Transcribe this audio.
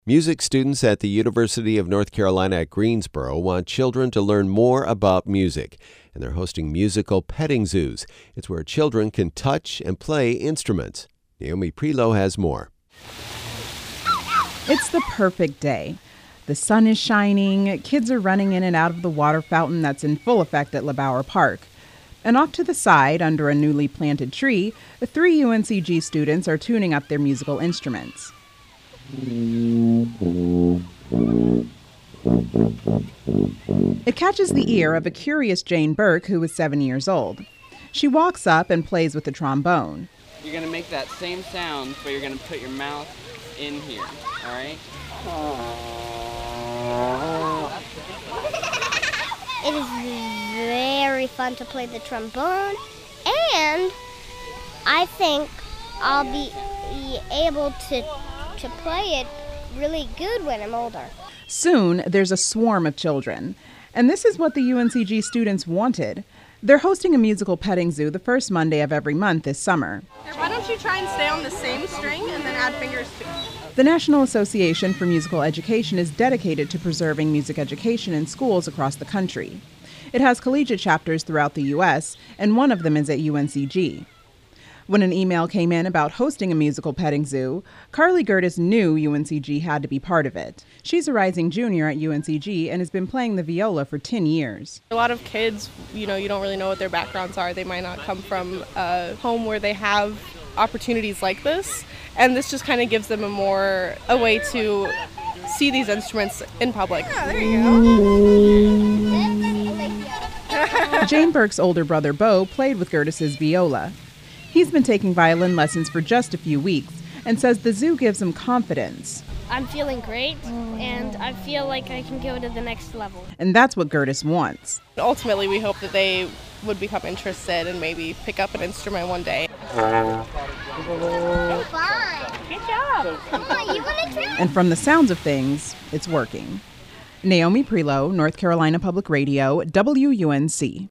Music students at the University of North Carolina at Greensboro want children to learn more about music, and they're hosting musical petting zoos. It's where children can touch and play instruments. Naomi Prelow has more. It's the perfect day. The sun is shining, kids are running in and out of the water fountain that's in full effect at LeBauer Park. And off to the side, under a newly planted tree, 3 UNCG students are tuning up their musical instruments. It catches the ear of a curious Jane Burke, who is 7 years old. She walks up and plays with the trombone. You're going to make that same sound, but you're going to put your mouth in here, all right? It is very fun to play the trombone, and I think I'll be able to play it really good when I'm older. Soon, there's a swarm of children, and this is what the UNCG students wanted. They're hosting a musical petting zoo the first Monday of every month this summer. Why don't you try and stay on the same string and then add fingers to it? The National Association for Musical Education is dedicated to preserving music education in schools across the country. It has collegiate chapters throughout the U.S., and one of them is at UNCG. When an email came in about hosting a musical petting zoo, Carly Gertis knew UNCG had to be part of it. She's a rising junior at UNCG and has been playing the viola for 10 years. A lot of kids, you don't really know what their backgrounds are. They might not come from a home where they have opportunities like this, and this just kind of gives them a way to see these instruments in public. Yeah, there you go. Jane Burke's older brother, Bo, played with Gertis's viola. He's been taking violin lessons for just a few weeks and says the zoo gives him confidence. I'm feeling great, and I feel like I can go to the next level. And that's what Gertis wants. Ultimately, we hope that they would become interested and maybe pick up an instrument one day. Fine. Good job. Come on, you want to try? And from the sounds of things, it's working. Naomi Prelow, North Carolina Public Radio, WUNC.